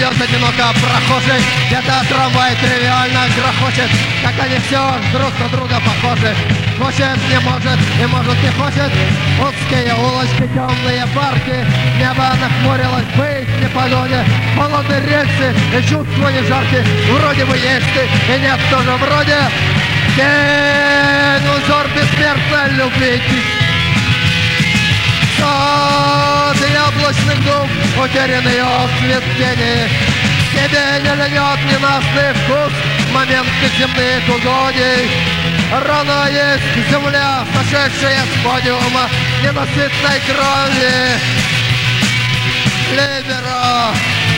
идет одиноко прохожий, где-то трамвай тривиально грохочет, как они все друг на друга похожи. Хочет, не может, и может, не хочет. Узкие улочки, темные парки, небо нахмурилось, быть в непогоде. Холодные рельсы и чувства не жаркие, вроде бы есть ты, и нет тоже вроде. День узор бессмертной любви. Сад яблочных дуб, утерянный отцвет тени. Тебе не льнет ненастный вкус моменты земных угодий. Рана есть земля, сошедшая с подиума ненасытной крови. Либера,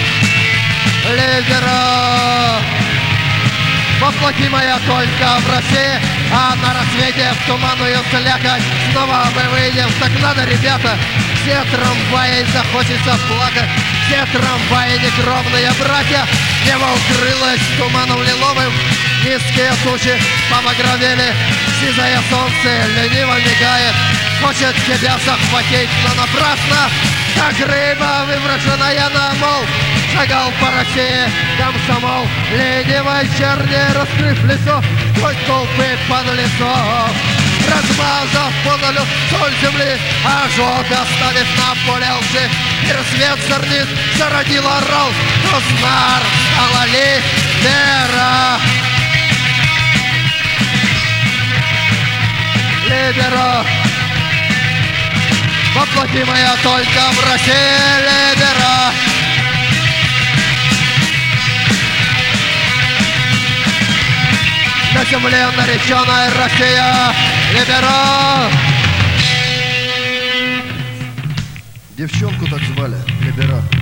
либера. Воплоти моя только в России, а на рассвете в туманную слякоть снова мы выйдем. Так надо, ребята, все трамваи захочется плакать, все трамваи некровные братья. Небо укрылось туманом лиловым, низкие тучи побагровели, сизое солнце лениво мигает, хочет тебя захватить, но напрасно. Как рыба, выброшенная на мол, шагал по России комсомол, ленивой черни раскрыв лицо, хоть толпы под лицо. Размазав по нулю соль земли, ожог оставив на поле лжи, и рассвет зорнит, зародил орал, но знар стала либера. Либера. Воплоти моя только в России, либера. На земле нареченная Россия, либера. Девчонку так звали, Либера.